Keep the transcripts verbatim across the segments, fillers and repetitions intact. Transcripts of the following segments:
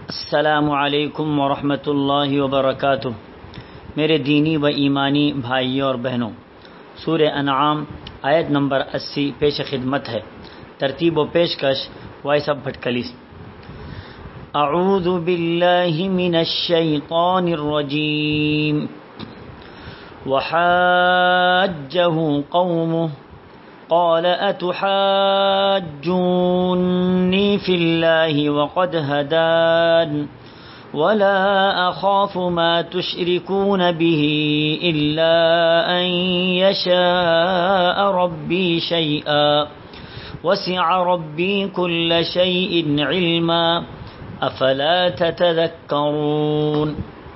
السلام علیکم ورحمۃ اللہ وبرکاتہ۔ میرے دینی و ایمانی بھائیوں اور بہنوں، سورہ انعام آیت نمبر اسی پیش خدمت ہے۔ ترتیب و پیشکش وائس آف بھٹکلی۔ اعوذ باللہ من الشیطان الرجیم۔ وحاجہ قومہ قال اتحاجونی فی اللہ وقد ہدان ولا اخاف ما تشرکون به الا ان یشاء ربی شیئا وسع ربی کل شیء علما افلا تتذکرون۔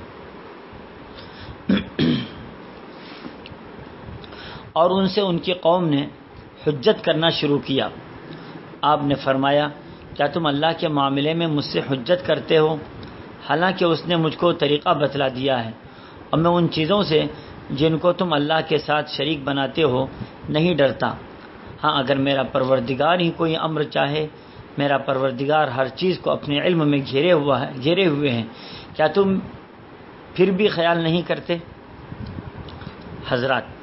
اور ان سے ان کی قوم نے حجت کرنا شروع کیا۔ آپ نے فرمایا، کیا تم اللہ کے معاملے میں مجھ سے حجت کرتے ہو، حالانکہ اس نے مجھ کو طریقہ بتلا دیا ہے، اور میں ان چیزوں سے جن کو تم اللہ کے ساتھ شریک بناتے ہو نہیں ڈرتا۔ ہاں، اگر میرا پروردگار ہی کوئی امر چاہے، میرا پروردگار ہر چیز کو اپنے علم میں گھیرے ہوا ہے گھیرے ہوئے ہیں، کیا تم پھر بھی خیال نہیں کرتے؟ حضرات،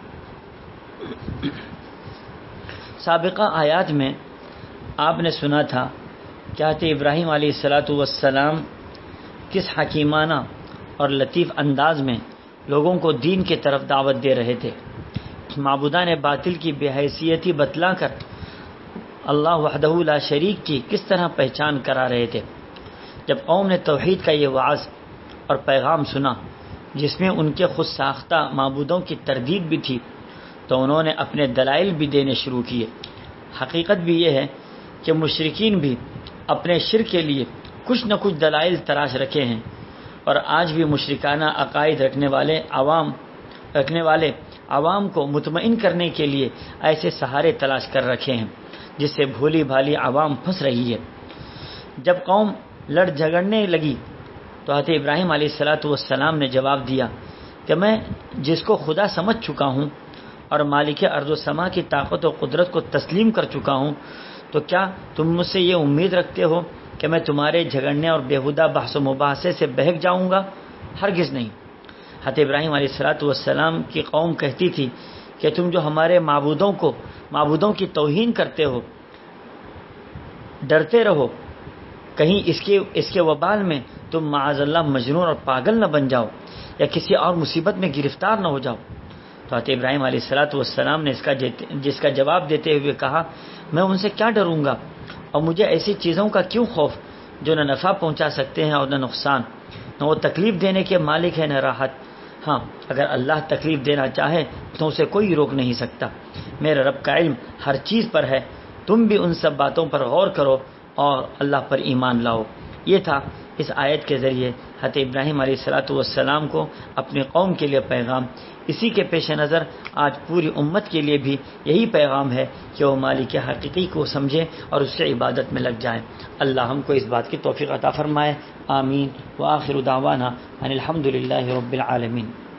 سابقہ آیات میں آپ نے سنا تھا کہ حضرت ابراہیم علیہ الصلاۃ والسلام کس حکیمانہ اور لطیف انداز میں لوگوں کو دین کی طرف دعوت دے رہے تھے، معبودان باطل کی بے حیثیتی بتلا کر اللہ وحدہ لا شریک کی کس طرح پہچان کرا رہے تھے۔ جب قوم نے توحید کا یہ وعظ اور پیغام سنا، جس میں ان کے خود ساختہ معبودوں کی تردید بھی تھی، تو انہوں نے اپنے دلائل بھی دینے شروع کیے۔ حقیقت بھی یہ ہے کہ مشرکین بھی اپنے شرک کے لیے کچھ نہ کچھ دلائل تراش رکھے ہیں، اور آج بھی مشرکانہ عقائد رکھنے والے عوام رکھنے والے عوام کو مطمئن کرنے کے لیے ایسے سہارے تلاش کر رکھے ہیں جس سے بھولی بھالی عوام پھنس رہی ہے۔ جب قوم لڑ جھگڑنے لگی تو حضرت ابراہیم علیہ الصلاۃ والسلام نے جواب دیا کہ میں جس کو خدا سمجھ چکا ہوں اور مالک ارض و سما کی طاقت و قدرت کو تسلیم کر چکا ہوں، تو کیا تم مجھ سے یہ امید رکھتے ہو کہ میں تمہارے جھگڑنے اور بیہودہ بحث و مباحثے سے بہک جاؤں گا؟ ہرگز نہیں۔ حضرت ابراہیم علیہ الصلاۃ والسلام کی قوم کہتی تھی کہ تم جو ہمارے معبودوں کو معبودوں کی توہین کرتے ہو، ڈرتے رہو کہیں اس کے اس کے وبال میں تم معاذ اللہ مجنون اور پاگل نہ بن جاؤ یا کسی اور مصیبت میں گرفتار نہ ہو جاؤ۔ تو حضرت ابراہیم علیہ الصلاۃ والسلام نے اس کا جس کا جواب دیتے ہوئے کہا، میں ان سے کیا ڈروں گا، اور مجھے ایسی چیزوں کا کیوں خوف جو نہ نفع پہنچا سکتے ہیں اور نہ نقصان، نہ وہ تکلیف دینے کے مالک ہے نہ راحت۔ ہاں، اگر اللہ تکلیف دینا چاہے تو اسے کوئی روک نہیں سکتا۔ میرے رب کا علم ہر چیز پر ہے، تم بھی ان سب باتوں پر غور کرو اور اللہ پر ایمان لاؤ۔ یہ تھا اس آیت کے ذریعے حضرت ابراہیم علیہ الصلاۃ والسلام کو اپنی قوم کے لیے پیغام۔ اسی کے پیش نظر آج پوری امت کے لیے بھی یہی پیغام ہے کہ وہ مالک حقیقی کو سمجھے اور اس سے عبادت میں لگ جائیں۔ اللہ ہم کو اس بات کی توفیق عطا فرمائے، آمین۔ وآخر دعوانا ان الحمد للہ رب العالمین۔